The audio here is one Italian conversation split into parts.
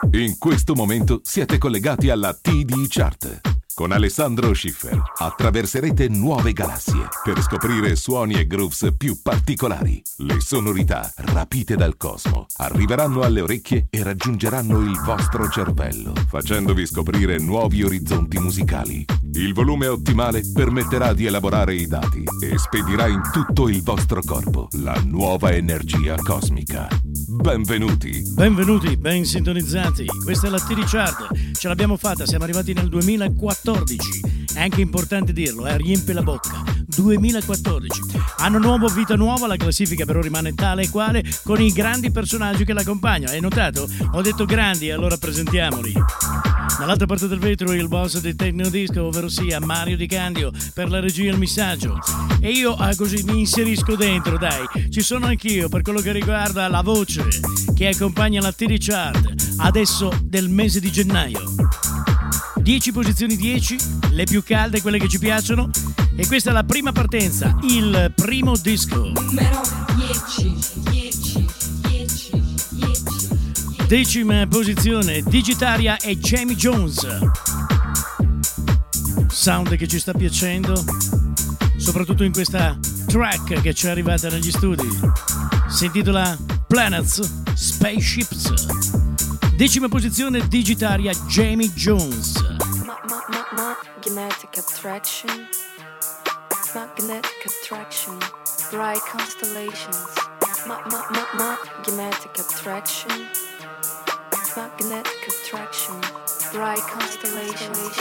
In questo momento siete collegati alla TD Chart. Con Alessandro Schiffer attraverserete nuove galassie per scoprire suoni e grooves più particolari. Le sonorità rapite dal cosmo arriveranno alle orecchie e raggiungeranno il vostro cervello, facendovi scoprire nuovi orizzonti musicali. Il volume ottimale permetterà di elaborare i dati e spedirà in tutto il vostro corpo la nuova energia cosmica. Benvenuti, ben sintonizzati. Questa è la TD Chart. Ce l'abbiamo fatta, siamo arrivati nel 2014. È anche importante dirlo, riempie la bocca. 2014. Anno nuovo, vita nuova, la classifica però rimane tale e quale con i grandi personaggi che l'accompagnano. Hai notato? Ho detto grandi, allora presentiamoli. Dall'altra parte del vetro il boss di Techno Disco, ovvero sia Mario Di Candio, per la regia e il missaggio. E io così mi inserisco dentro, dai. Ci sono anch'io per quello che riguarda la voce che accompagna la TD Chart adesso del mese di gennaio. 10 posizioni 10, le più calde, quelle che ci piacciono. E questa è la prima partenza, il primo disco. Numero 10. Decima posizione, Digitaria e Jamie Jones. Sound che ci sta piacendo, soprattutto in questa track che ci è arrivata negli studi. Si intitola Planets, Spaceships. Decima posizione, Digitaria, Jamie Jones. Magnetic attraction, bright constellations. Magnetic attraction, bright constellations.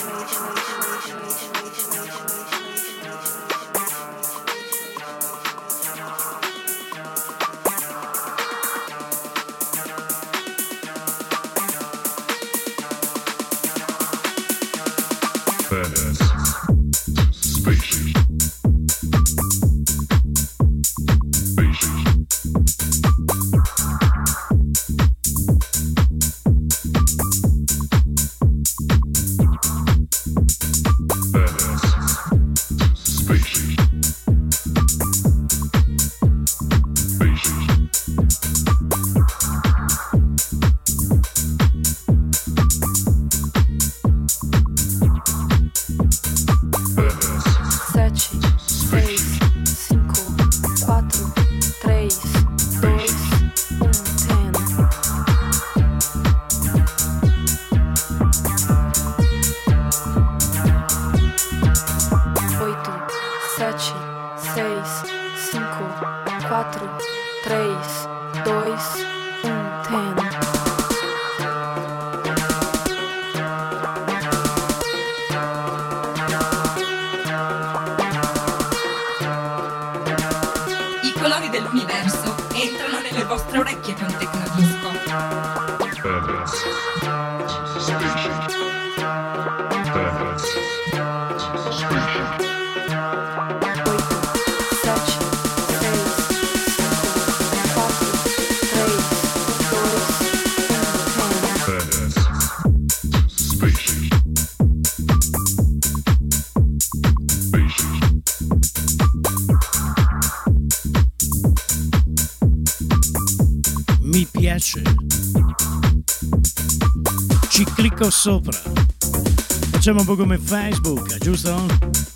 Ci clicco sopra. Facciamo un po' come Facebook, giusto?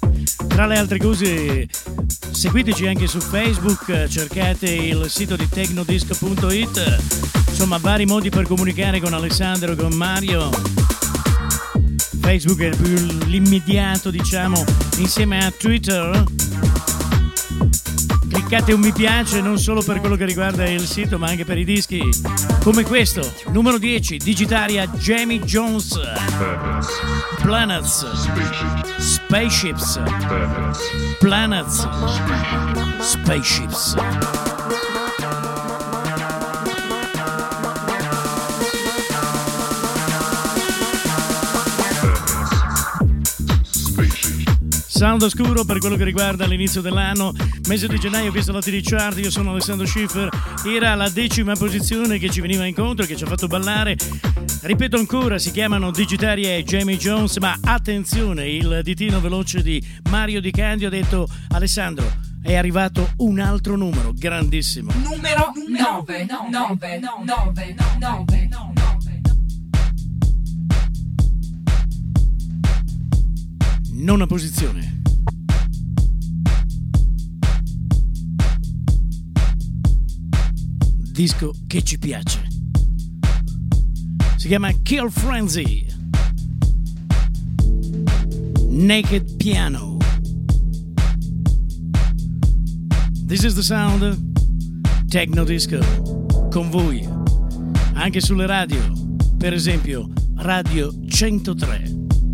Tra le altre cose, seguiteci anche su Facebook, cercate il sito di tecnodisco.it. Insomma, vari modi per comunicare con Alessandro, con Mario. Facebook è più l'immediato, diciamo, insieme a Twitter. Cliccate un mi piace non solo per quello che riguarda il sito, ma anche per i dischi come questo, numero 10, Digitaria, Jamie Jones. Planets, Spaceships. Planets, Spaceships. Sound oscuro per quello che riguarda l'inizio dell'anno, mese di gennaio. Questo è la TD Chart, io sono Alessandro Schiffer. Era la 10ª posizione che ci veniva incontro, che ci ha fatto ballare. Ripeto ancora, si chiamano Digitaria e Jamie Jones, ma attenzione, il ditino veloce di Mario Di Candio ha detto: Alessandro, è arrivato un altro numero grandissimo. Numero 9. nona posizione. Disco che ci piace. Si chiama Kill Frenzy. Naked Piano. This is the sound. Techno Disco. Con voi. Anche sulle radio. Per esempio, Radio 103.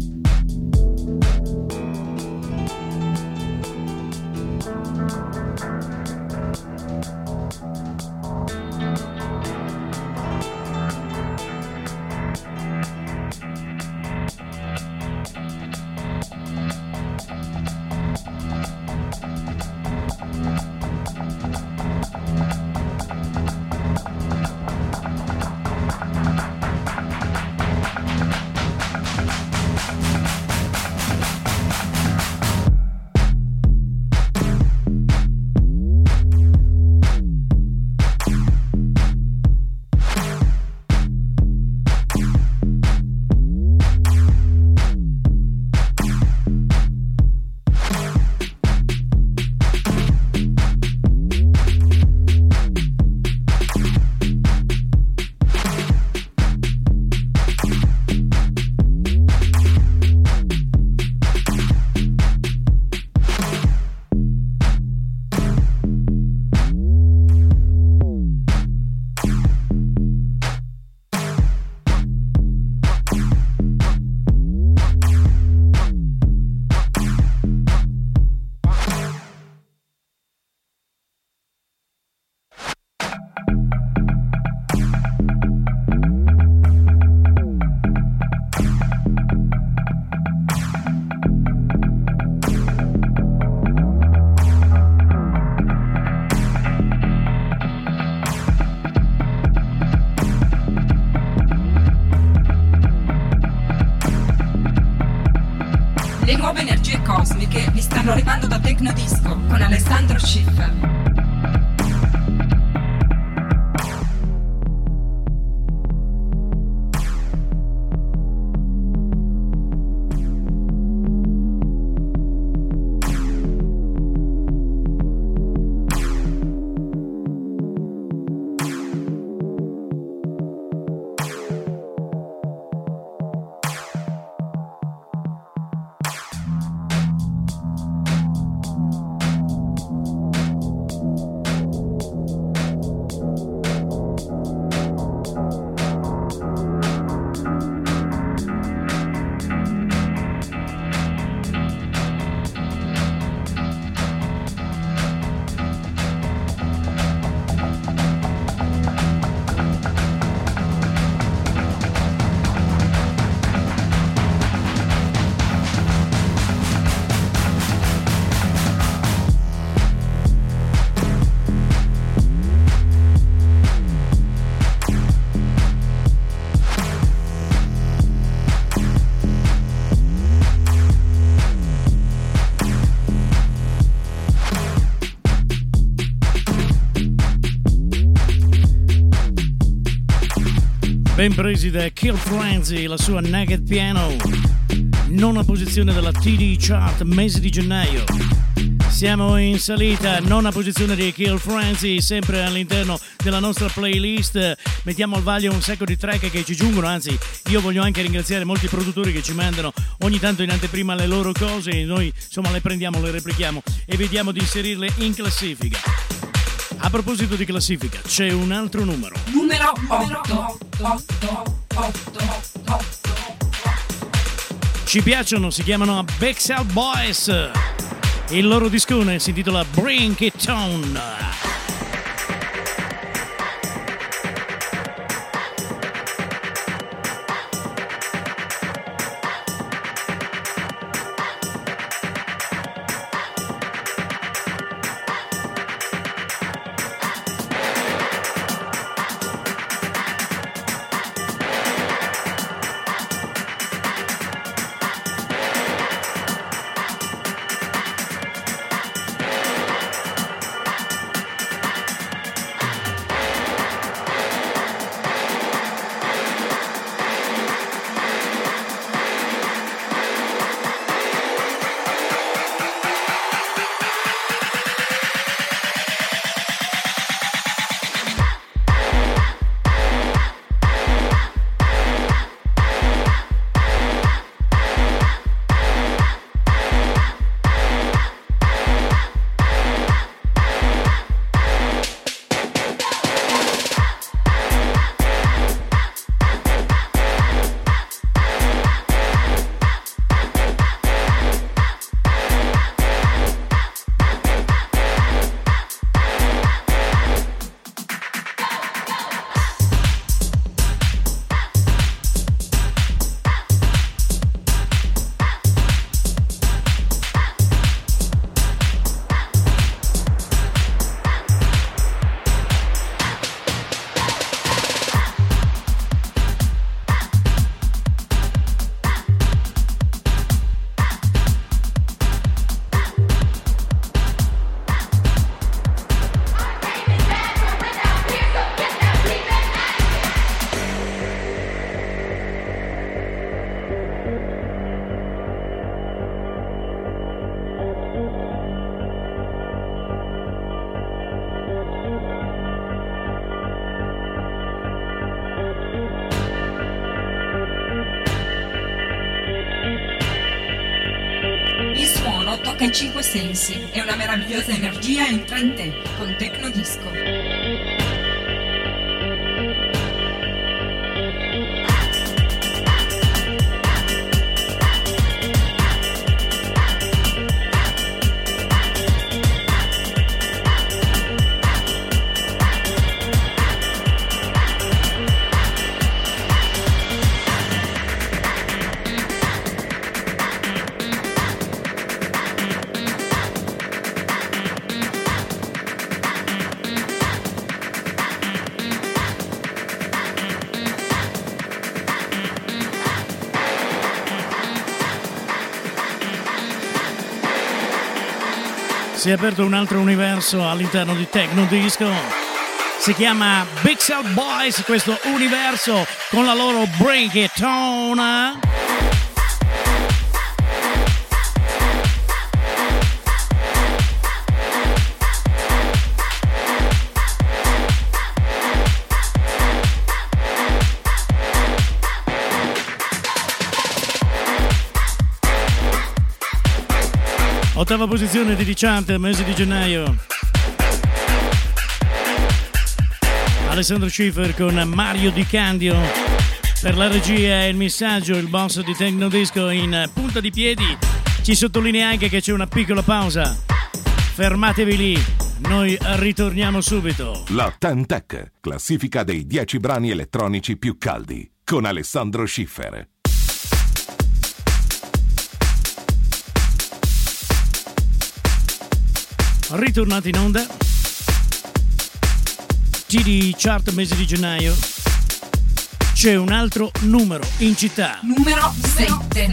Le nuove energie cosmiche vi stanno arrivando da Techno Disco con Alessandro Schiffer. Ben presi da Kill Frenzy, la sua Naked Piano, nona posizione della TD Chart, mese di gennaio. Siamo in salita, nona posizione di Kill Frenzy, sempre all'interno della nostra playlist. Mettiamo al vaglio un sacco di track che ci giungono, anzi io voglio anche ringraziare molti produttori che ci mandano ogni tanto in anteprima le loro cose e noi insomma le prendiamo, le replichiamo e vediamo di inserirle in classifica. A proposito di classifica, c'è un altro numero. Numero 8. Ci piacciono, si chiamano Bexel Boys. Il loro discone si intitola Bring It On. tocca i 5 sensi e una meravigliosa energia entra in te con Tecno Disco. Si è aperto un altro universo all'interno di Tecno Disco. Si chiama Big Cell Boys, questo universo con la loro Break It On. Ottava posizione di Chart, mese di gennaio. Alessandro Schiffer con Mario Di Candio. Per la regia e il messaggio, il boss di Tecno Disco in punta di piedi. Ci sottolinea anche che c'è una piccola pausa. Fermatevi lì, noi ritorniamo subito. La Ten Tech, classifica dei 10 brani elettronici più caldi, con Alessandro Schiffer. Ritornati in onda. TD Chart, mese di gennaio. C'è un altro numero in città. Numero 7.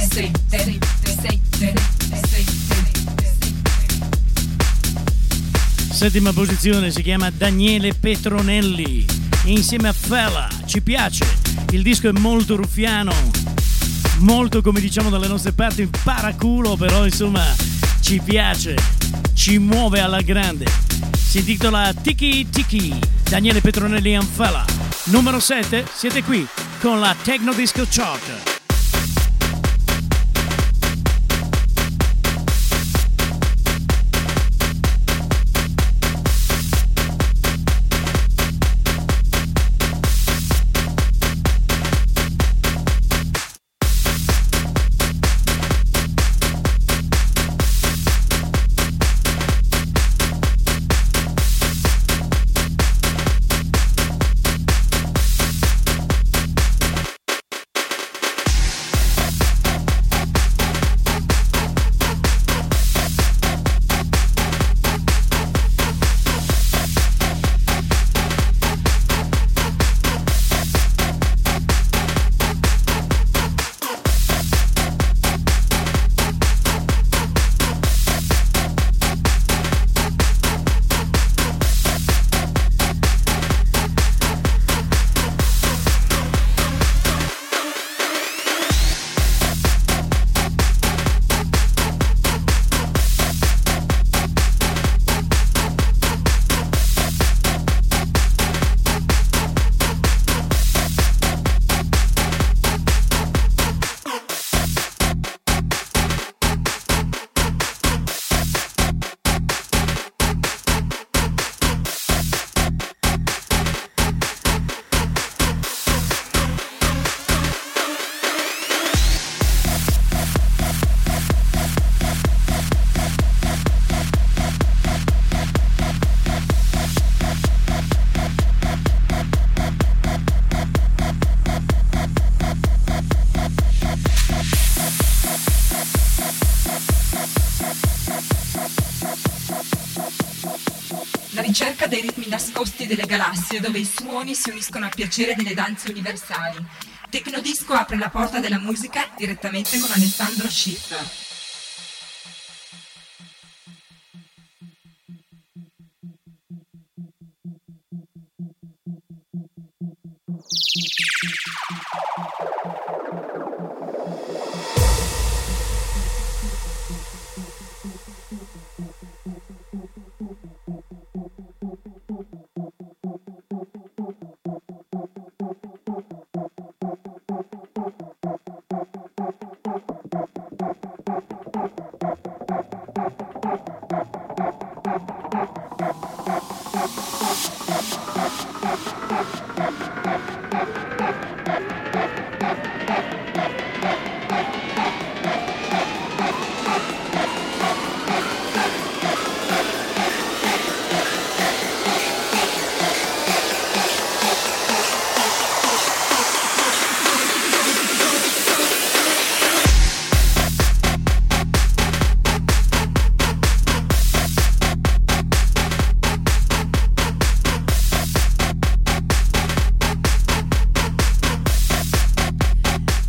Settima posizione, si chiama Daniele Petronelli insieme a Fela. Ci piace, il disco è molto ruffiano, molto, come diciamo dalle nostre parti, paraculo, però insomma ci piace, ci muove alla grande. Si intitola Tiki Tiki. Daniele Petronelli and Fela. Numero 7, siete qui con la Tecno Disco Chart. Ricerca dei ritmi nascosti delle galassie dove i suoni si uniscono al piacere delle danze universali. Tecno Disco apre la porta della musica direttamente con Alessandro Schiffer.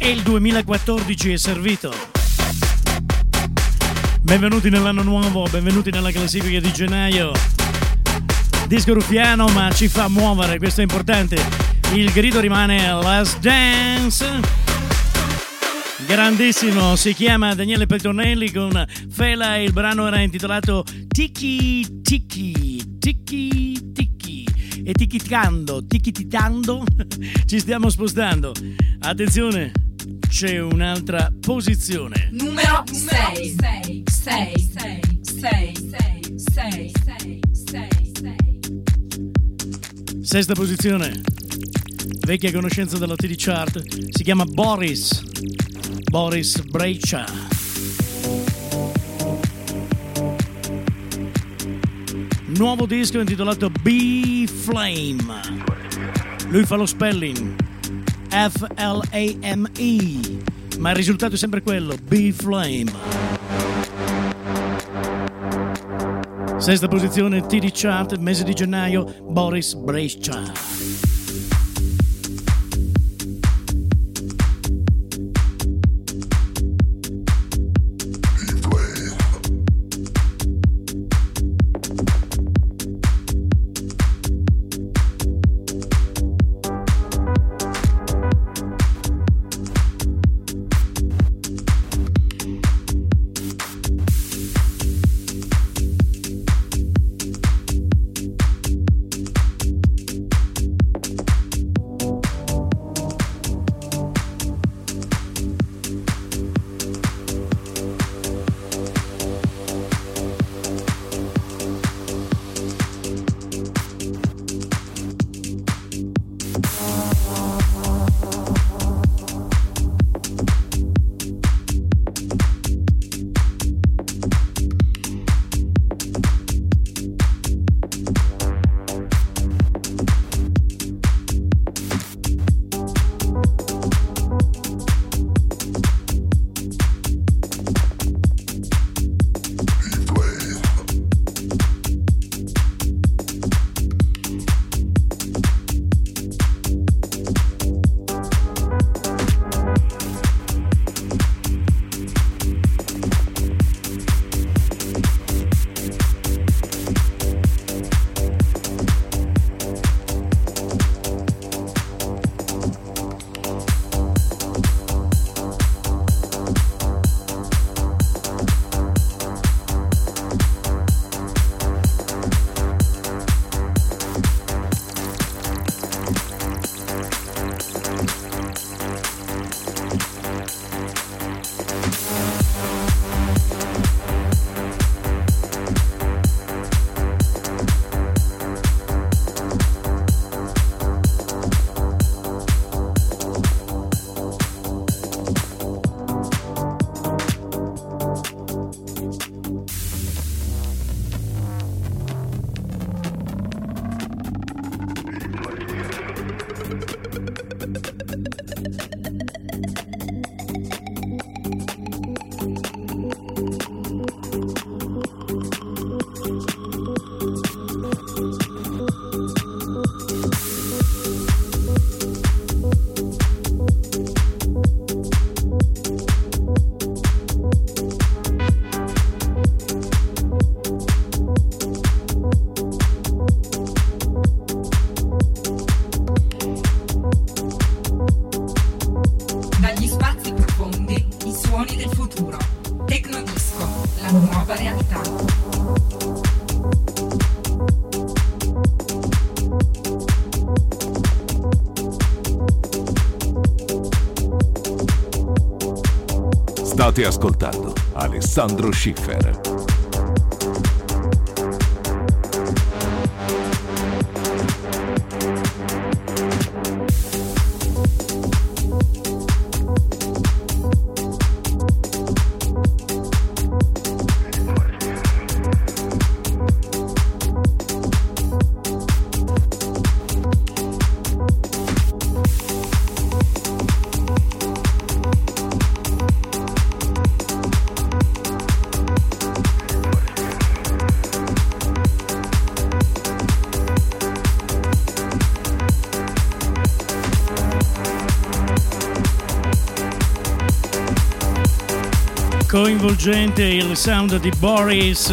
E il 2014 è servito. Benvenuti nell'anno nuovo, benvenuti nella classifica di gennaio. Disco ruffiano, ma ci fa muovere, questo è importante. Il grido rimane Let's Dance. Grandissimo, si chiama Daniele Petronelli con Fela e il brano era intitolato Tiki Tiki Tiki Tiki. E titando ci stiamo spostando. Attenzione, c'è un'altra posizione. Numero 6. Sesta posizione. Vecchia conoscenza della TD Chart. Si chiama Boris Brejcha. Nuovo disco intitolato B-Flame. Lui fa lo spelling F-L-A-M-E, ma il risultato è sempre quello, B-Flame. Sesta posizione TD Chart, mese di gennaio, Boris Brejcha. State ascoltando Alessandro Schiffer. Coinvolgente il sound di Boris.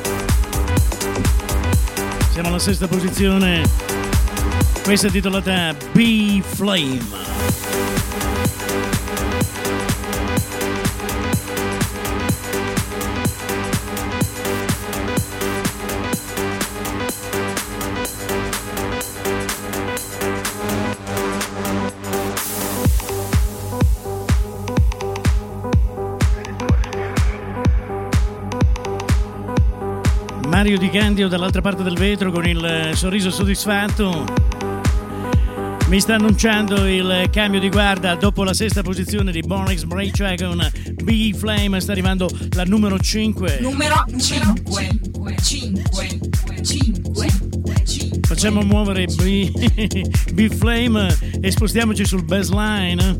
Siamo alla sesta posizione. Questa è titolata B-Flame. Mario Di Candio dall'altra parte del vetro con il sorriso soddisfatto mi sta annunciando il cambio di guardia. Dopo la sesta posizione di Boris Braychak con B-Flame sta arrivando la numero 5. Numero 5. Facciamo muovere B-Flame e spostiamoci sul bassline.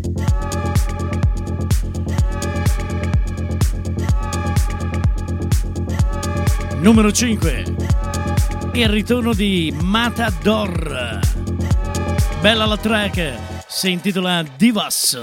Numero 5, il ritorno di Matador. Bella la track, si intitola Divas.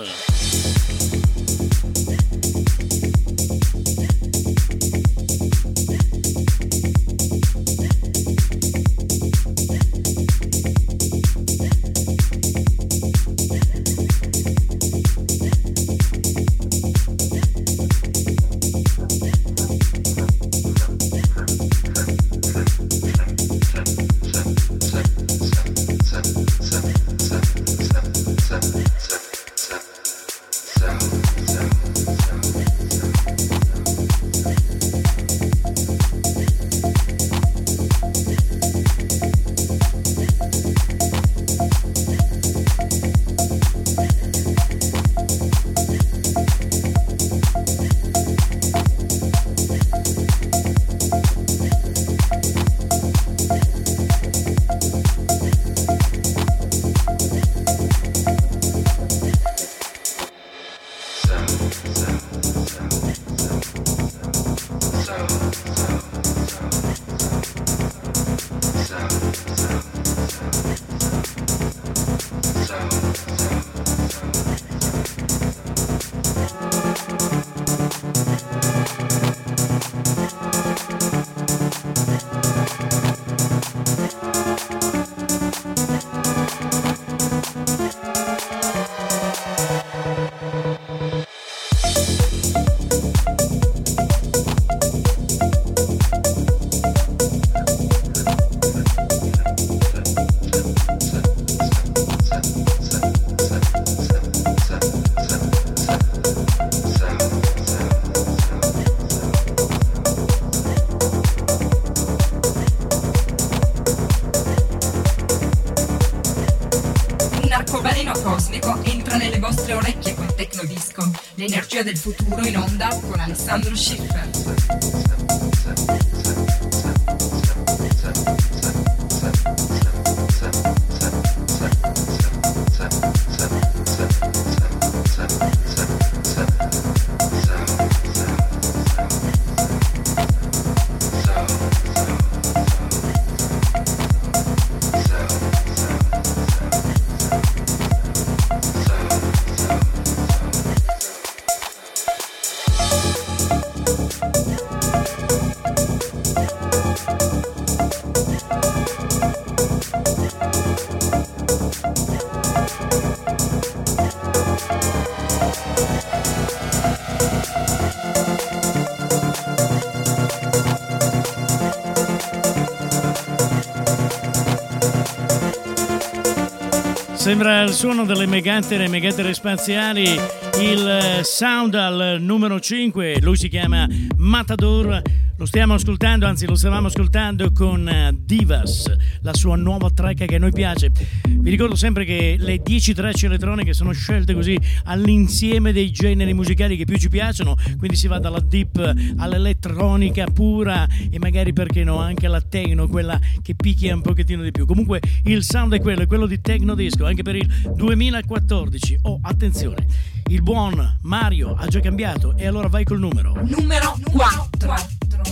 L'energia del futuro in onda con Alessandro Schiffer. Sembra il suono delle megattere spaziali, il sound al numero 5, lui si chiama Matador, lo stiamo ascoltando, anzi lo stavamo ascoltando con Divas, la sua nuova track che a noi piace. Vi ricordo sempre che le 10 tracce elettroniche sono scelte così all'insieme dei generi musicali che più ci piacciono, quindi si va dalla deep all'elettronica pura e magari, perché no, anche alla techno, quella che picchia un pochettino di più. Comunque il sound è quello di Techno Disco, anche per il 2014. Oh, attenzione, il buon Mario ha già cambiato e allora vai col numero 4.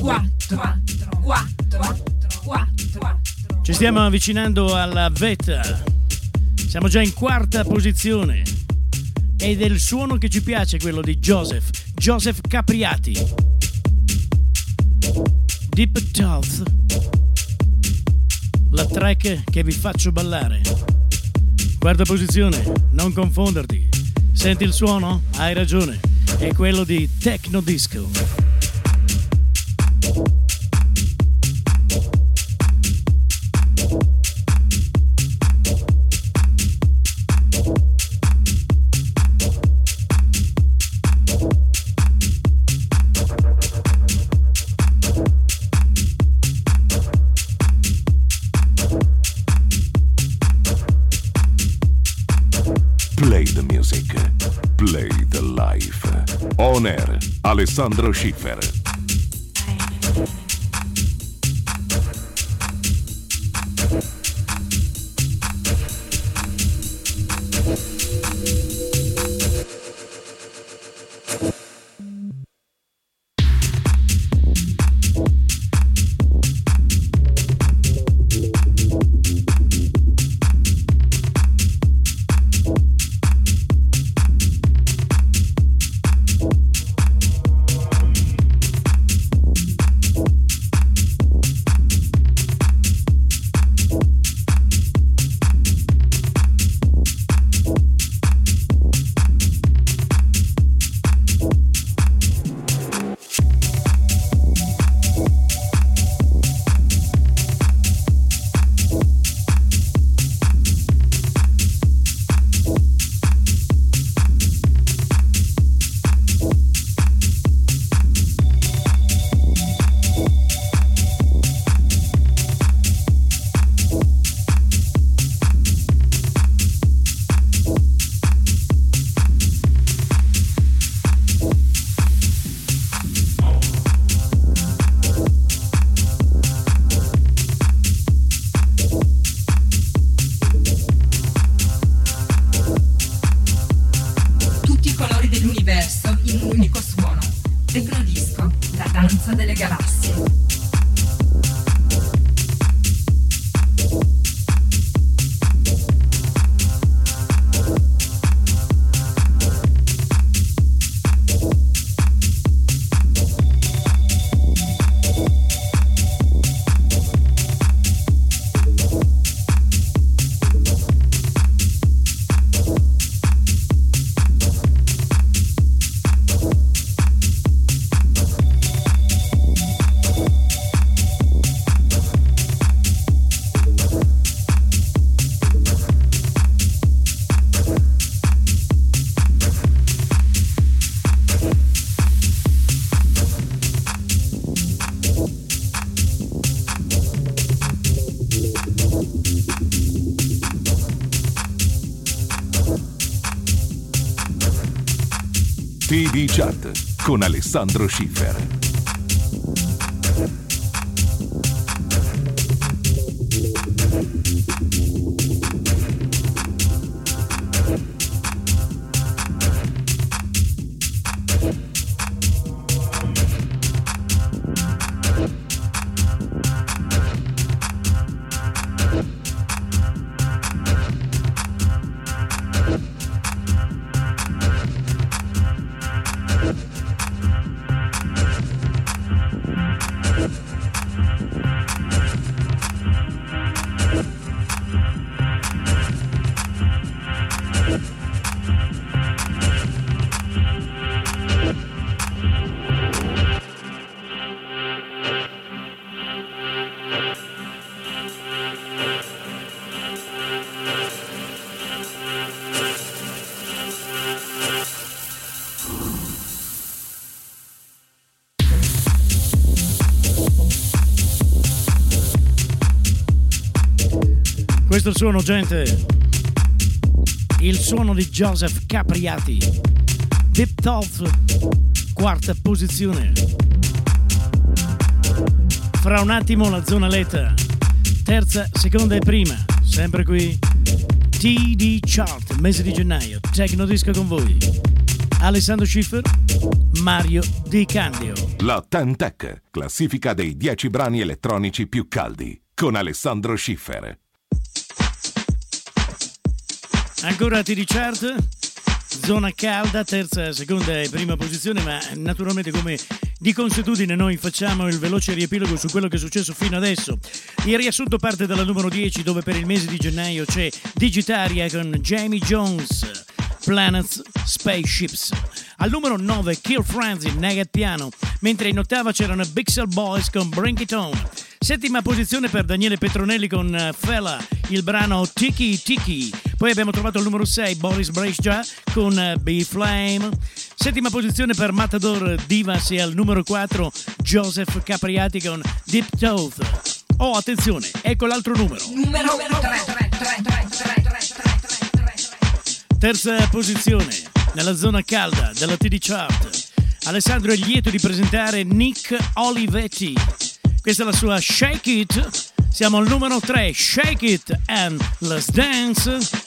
Ci stiamo avvicinando alla vetta, siamo già in quarta posizione. ed è il suono che ci piace, quello di Joseph Capriati. Deep Thoughts, la track che vi faccio ballare. Quarta posizione, non confonderti. Senti il suono? Hai ragione, è quello di Techno Disco. Play the music, play the life. On air, Alessandro Schiffer. TD Chart con Alessandro Schiffer. Questo è il suono, gente. Il suono di Joseph Capriati. Deep Thoughts, quarta posizione. Fra un attimo la zona letta. Terza, seconda e prima. Sempre qui. TD Chart, mese di gennaio. Techno Disco con voi. Alessandro Schiffer, Mario Di Candio. La Ten Tech, classifica dei 10 brani elettronici più caldi. Con Alessandro Schiffer. Ancora TD Chart, Zona calda, terza, seconda e prima posizione, ma naturalmente come di consuetudine noi facciamo il veloce riepilogo su quello che è successo fino adesso. Il riassunto parte dalla numero 10, dove per il mese di gennaio c'è Digitaria con Jamie Jones, Planets, Spaceships. Al numero 9 Kill Frenzy, Nega Piano, mentre in ottava c'erano Bixel Boys con Bring It On. Settima posizione per Daniele Petronelli con Fela, il brano Tiki Tiki. Poi abbiamo trovato al numero 6 Boris Brejcha con B-Flame. Settima posizione per Matador Divas e al numero 4 Joseph Capriati con Deep Tooth. Oh, attenzione, ecco l'altro numero. Numero 3. Terza posizione nella zona calda della TD Chart. Alessandro è lieto di presentare Nick Olivetti. Questa è la sua Shake It. Siamo al numero 3, Shake It and Let's Dance.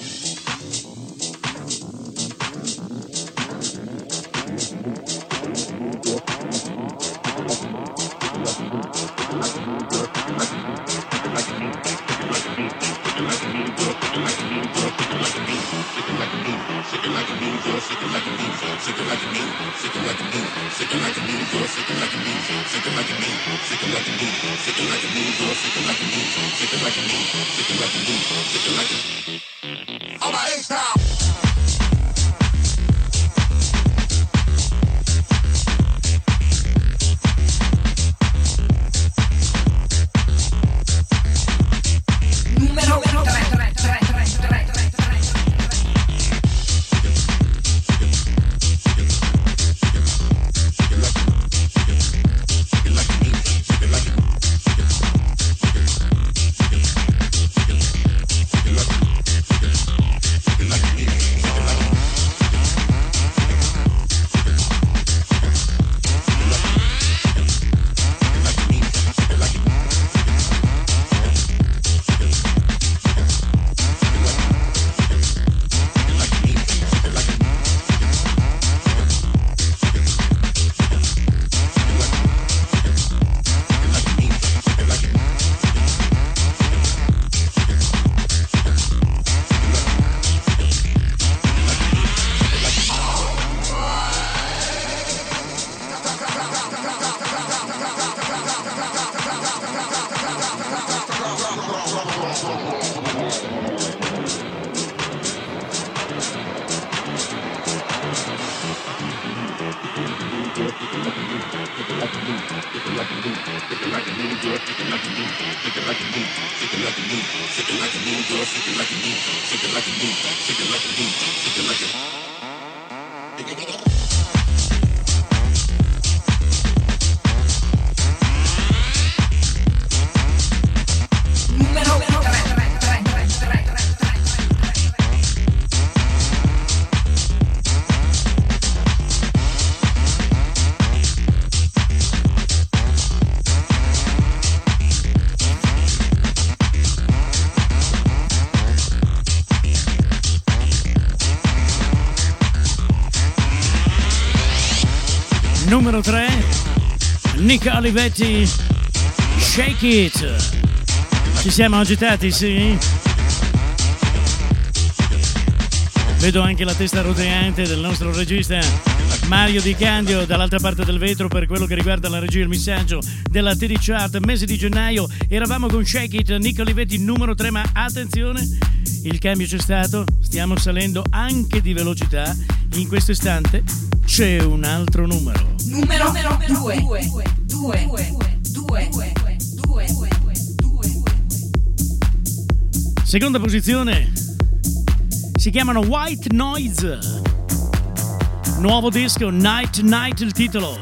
Numero 3, Nick Olivetti, Shake It. Ci siamo agitati, sì? Vedo anche la testa roteante del nostro regista Mario Di Candio dall'altra parte del vetro per quello che riguarda la regia e il messaggio della TD Chart. Mese di gennaio eravamo con Shake It, Nick Olivetti numero 3, ma attenzione, il cambio c'è stato, stiamo salendo anche di velocità. In questo istante c'è un altro numero. Numero 2. Seconda posizione. Si chiamano White Noise. Nuovo disco, Night Night il titolo.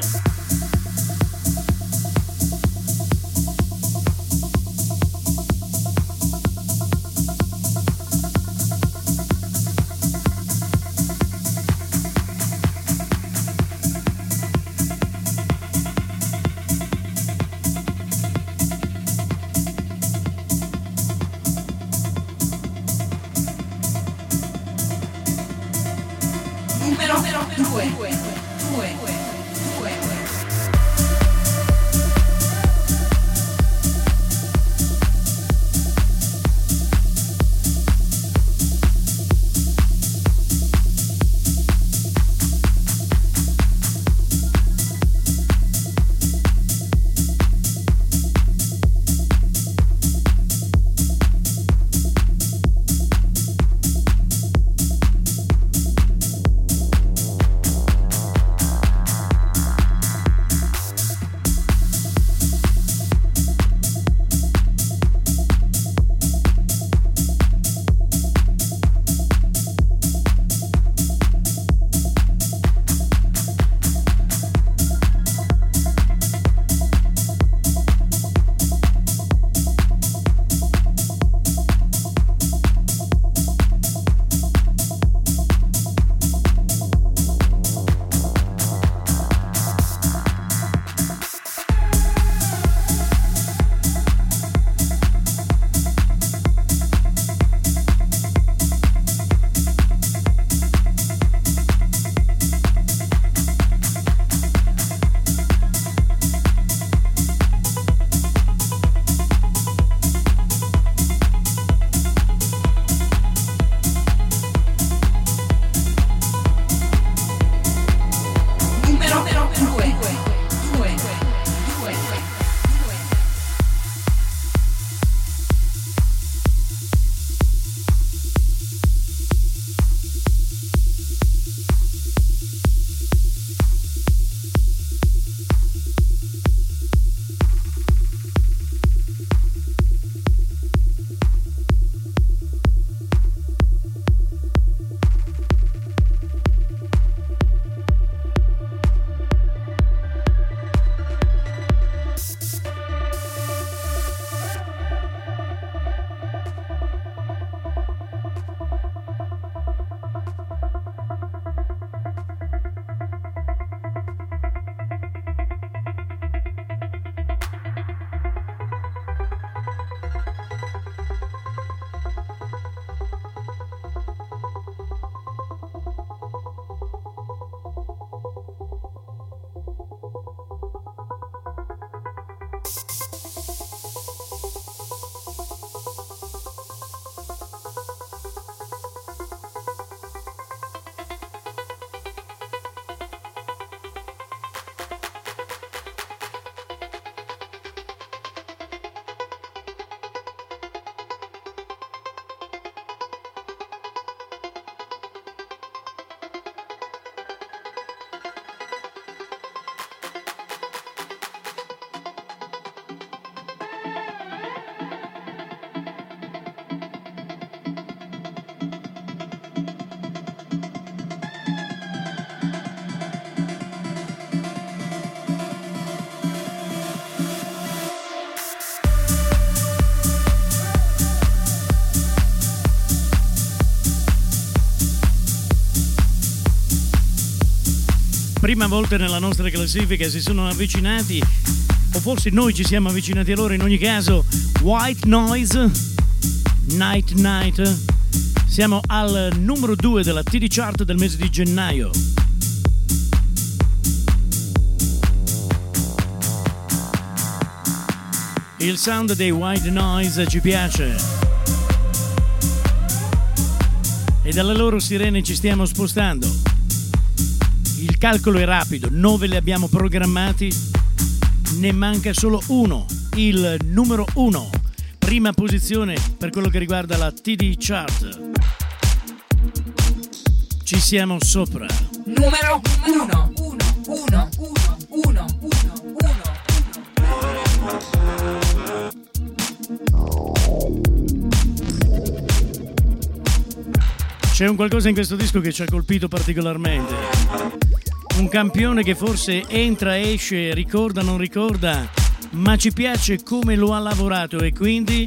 prima volta nella nostra classifica si sono avvicinati, o forse noi ci siamo avvicinati a loro. In ogni caso, White Noise, Night Night. Siamo al numero 2 della TD Chart del mese di gennaio. Il sound dei White Noise ci piace e dalle loro sirene ci stiamo spostando. Il calcolo è rapido, 9 li abbiamo programmati, ne manca solo uno, il numero 1, prima posizione per quello che riguarda la TD Chart. Ci siamo sopra. Numero 1. C'è un qualcosa in questo disco che ci ha colpito particolarmente. Un campione che forse entra, esce, ricorda, non ricorda, ma ci piace come lo ha lavorato e quindi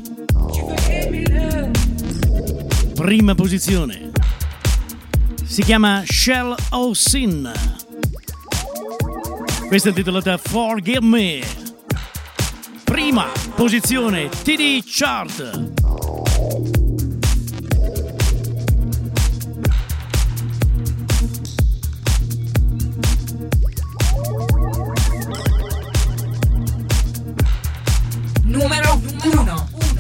prima posizione. Si chiama Shell O' Sin. Questa è intitolata Forgive Me. Prima posizione TD Chart. Numero 1.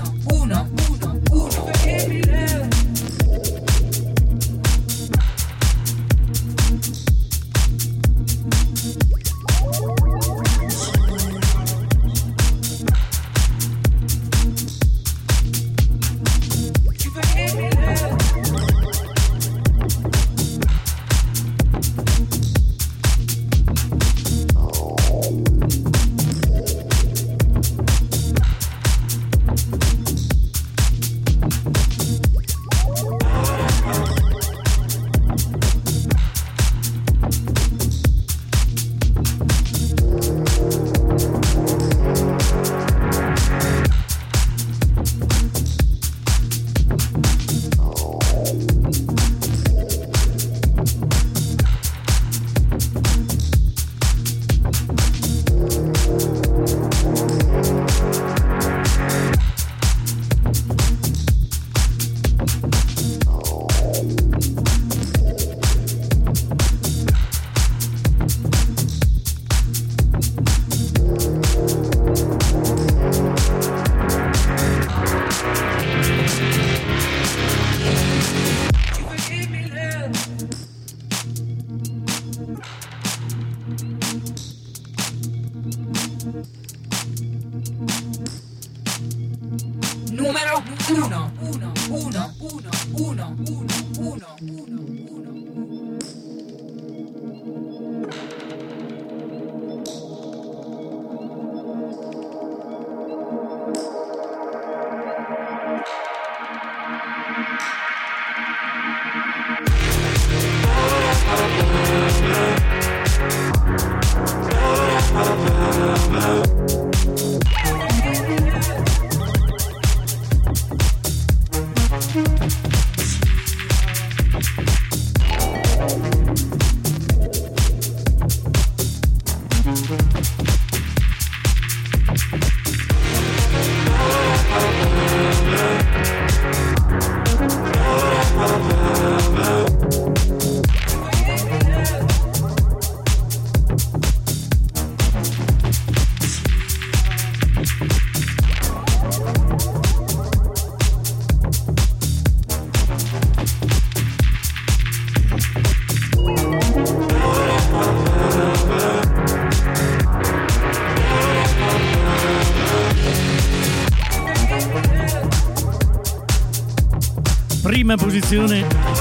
Prima posizione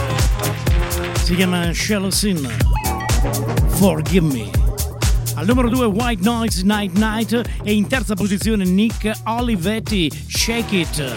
si chiama Shell O' Sin, Forgive Me. Al numero 2 White Noise, Night Night, e in terza posizione Nick Olivetti, Shake It.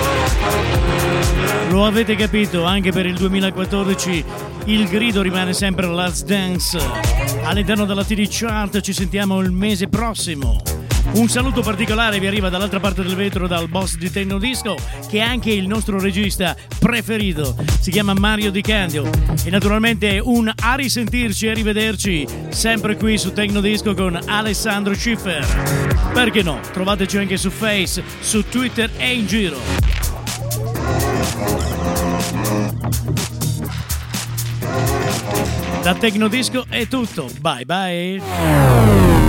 Lo avete capito, anche per il 2014 il grido rimane sempre Let's Dance. All'interno della TD Chart ci sentiamo il mese prossimo. Un saluto particolare vi arriva dall'altra parte del vetro dal boss di Tecnodisco, che è anche il nostro regista preferito, si chiama Mario Di Candio, e naturalmente un a risentirci e arrivederci sempre qui su Tecnodisco con Alessandro Schiffer. Perché no? Trovateci anche su Face, su Twitter e in giro. Da Tecnodisco è tutto, bye bye.